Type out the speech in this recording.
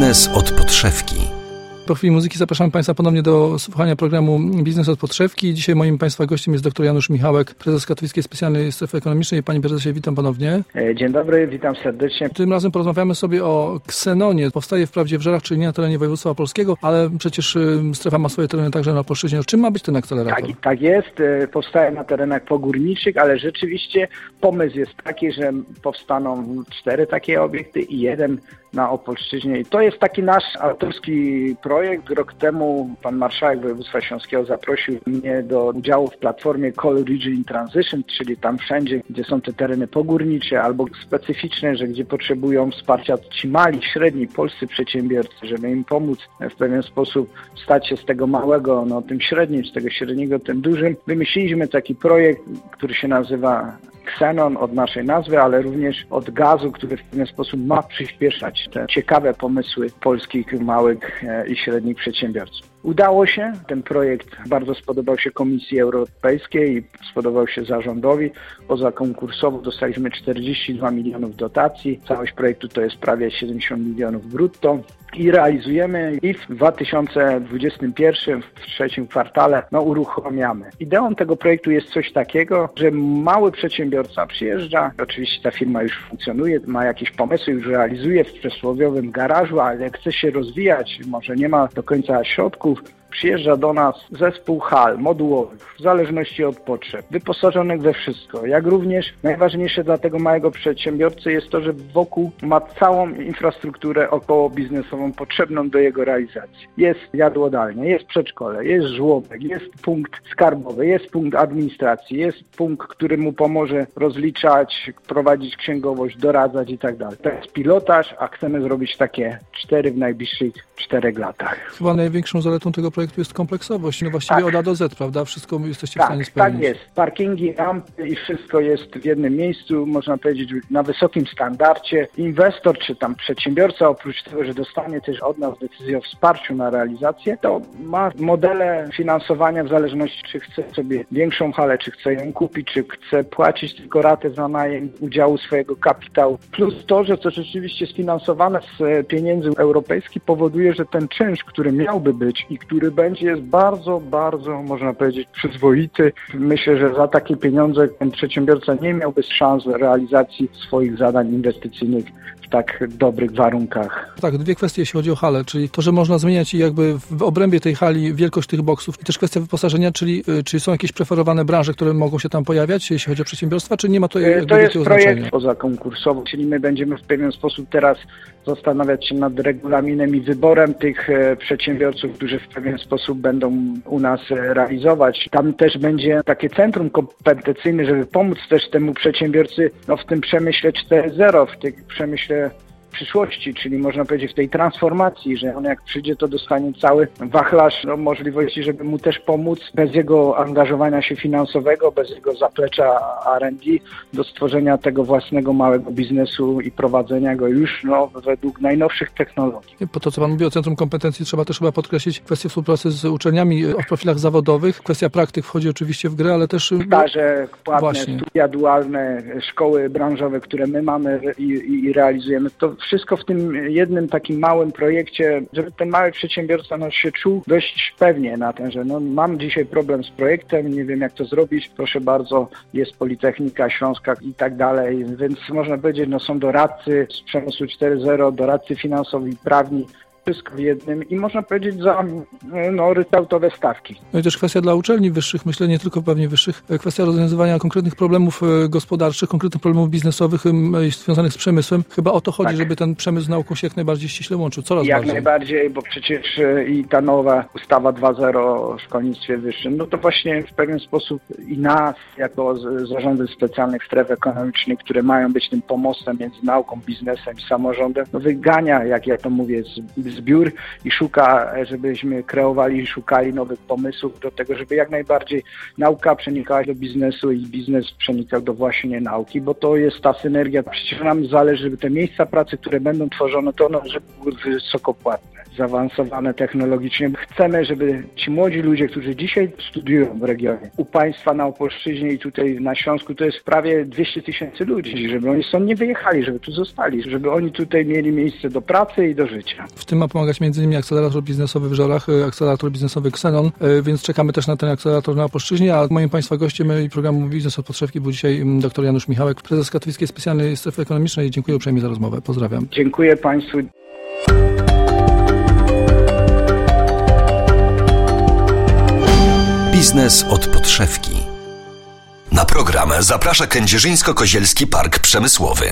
Biznes od podszewki. Po chwili muzyki zapraszam Państwa ponownie do słuchania programu Biznes od podszewki. Dzisiaj moim Państwa gościem jest dr Janusz Michałek, prezes Katowickiej Specjalnej Strefy Ekonomicznej. Panie prezesie, witam ponownie. Dzień dobry, witam serdecznie. Tym razem porozmawiamy sobie o Ksenonie. Powstaje wprawdzie w Żarach, czyli nie na terenie województwa opolskiego, ale przecież strefa ma swoje tereny także na Opolszczyźnie. Czym ma być ten akcelerator? Tak jest. Powstaje na terenach pogórniczych, ale rzeczywiście pomysł jest taki, że powstaną 4 takie obiekty i 1 na Opolszczyźnie. I to jest taki nasz autorski projekt. Rok temu pan marszałek województwa śląskiego zaprosił mnie do udziału w platformie Coal Region in Transition, czyli tam wszędzie, gdzie są te tereny pogórnicze albo specyficzne, że gdzie potrzebują wsparcia ci mali, średni polscy przedsiębiorcy, żeby im pomóc w pewien sposób stać się z tego małego, tym średnim, z tego średniego, tym dużym. Wymyśliliśmy taki projekt, który się nazywa Ksenon od naszej nazwy, ale również od gazu, który w pewien sposób ma przyspieszać te ciekawe pomysły polskich małych i średnich przedsiębiorców. Udało się, ten projekt bardzo spodobał się Komisji Europejskiej i spodobał się zarządowi. Pozakonkursowo dostaliśmy 42 milionów dotacji. Całość projektu to jest prawie 70 milionów brutto. I realizujemy i w 2021, w 3 kwartale, uruchamiamy. Ideą tego projektu jest coś takiego, że mały przedsiębiorca przyjeżdża, oczywiście ta firma już funkcjonuje, ma jakieś pomysły, już realizuje w przysłowiowym garażu, ale chce się rozwijać, może nie ma do końca środków. Przyjeżdża do nas zespół hal modułowych, w zależności od potrzeb, wyposażonych we wszystko. Jak również najważniejsze dla tego małego przedsiębiorcy jest to, że wokół ma całą infrastrukturę około biznesową potrzebną do jego realizacji. Jest jadłodalnia, jest przedszkole, jest żłobek, jest punkt skarbowy, jest punkt administracji, jest punkt, który mu pomoże rozliczać, prowadzić księgowość, doradzać i tak dalej. To jest pilotaż, a chcemy zrobić takie 4 w najbliższych 4 latach. Chyba największą zaletą tego projektu jest kompleksowość. Właściwie od A do Z, prawda? Wszystko jesteście w stanie spełnić. Tak jest. Parkingi, rampy i wszystko jest w jednym miejscu, można powiedzieć, na wysokim standardzie. Inwestor czy tam przedsiębiorca, oprócz tego, że dostanie też od nas decyzję o wsparciu na realizację, to ma modele finansowania w zależności, czy chce sobie większą halę, czy chce ją kupić, czy chce płacić tylko ratę za najem udziału swojego kapitału. Plus to, że to rzeczywiście sfinansowane z pieniędzy europejskich powoduje, że ten czynsz, który miałby być i który będzie, jest bardzo, bardzo, można powiedzieć, przyzwoity. Myślę, że za takie pieniądze ten przedsiębiorca nie miałby szans realizacji swoich zadań inwestycyjnych w tak dobrych warunkach. Tak, 2 kwestie, jeśli chodzi o halę, czyli to, że można zmieniać jakby w obrębie tej hali wielkość tych boksów i też kwestia wyposażenia, czyli czy są jakieś preferowane branże, które mogą się tam pojawiać, jeśli chodzi o przedsiębiorstwa, czy nie ma to jakby to jest projekt znaczenia? Pozakonkursowy, czyli my będziemy w pewien sposób teraz zastanawiać się nad regulaminem i wyborem tych przedsiębiorców, którzy w pewien sposób będą u nas realizować. Tam też będzie takie centrum kompetencyjne, żeby pomóc też temu przedsiębiorcy w tym przemyśle 4.0, w tym przemyśle przyszłości, czyli można powiedzieć w tej transformacji, że on jak przyjdzie, to dostanie cały wachlarz możliwości, żeby mu też pomóc bez jego angażowania się finansowego, bez jego zaplecza R&D do stworzenia tego własnego małego biznesu i prowadzenia go już według najnowszych technologii. Po to, co Pan mówi o Centrum Kompetencji, trzeba też chyba podkreślić kwestię współpracy z uczelniami o profilach zawodowych. Kwestia praktyk wchodzi oczywiście w grę, ale też staże płatne, studia dualne, szkoły branżowe, które my mamy i realizujemy. To wszystko w tym jednym takim małym projekcie, żeby ten mały przedsiębiorca się czuł dość pewnie na tym, że mam dzisiaj problem z projektem, nie wiem jak to zrobić, proszę bardzo, jest Politechnika Śląska i tak dalej, więc można powiedzieć, są doradcy z przemysłu 4.0, doradcy finansowi, prawni, wszystko w jednym i można powiedzieć za ryczałtowe stawki. No i też kwestia dla uczelni wyższych, myślę nie tylko pewnie wyższych, kwestia rozwiązywania konkretnych problemów gospodarczych, konkretnych problemów biznesowych związanych z przemysłem. Chyba o to chodzi, żeby ten przemysł z nauką się jak najbardziej ściśle łączył. Coraz bardziej. Jak najbardziej, bo przecież i ta nowa ustawa 2.0 o szkolnictwie wyższym, to właśnie w pewien sposób i nas, jako zarządy specjalnych stref ekonomicznych, które mają być tym pomostem między nauką, biznesem i samorządem, wygania, jak ja to mówię, z zbiór i szuka, żebyśmy kreowali i szukali nowych pomysłów do tego, żeby jak najbardziej nauka przenikała do biznesu i biznes przenikał do właśnie nauki, bo to jest ta synergia. Przecież nam zależy, żeby te miejsca pracy, które będą tworzone, to one żeby były wysoko płatne, zaawansowane technologicznie. Chcemy, żeby ci młodzi ludzie, którzy dzisiaj studiują w regionie, u Państwa na Opolszczyźnie i tutaj na Śląsku, to jest prawie 200 000 ludzi, żeby oni stąd nie wyjechali, żeby tu zostali, żeby oni tutaj mieli miejsce do pracy i do życia. W tym ma pomagać m.in. akcelerator biznesowy w Żorach, akcelerator biznesowy Xenon, więc czekamy też na ten akcelerator na Opolszczyźnie, a moim Państwa gościem i programu Biznes od Podszewki był dzisiaj dr Janusz Michałek, prezes Katowickiej Specjalnej Strefy Ekonomicznej. Dziękuję uprzejmie za rozmowę. Pozdrawiam. Dziękuję Państwu. Biznes od Podszewki. Na program zaprasza Kędzierzyńsko-Kozielski Park Przemysłowy.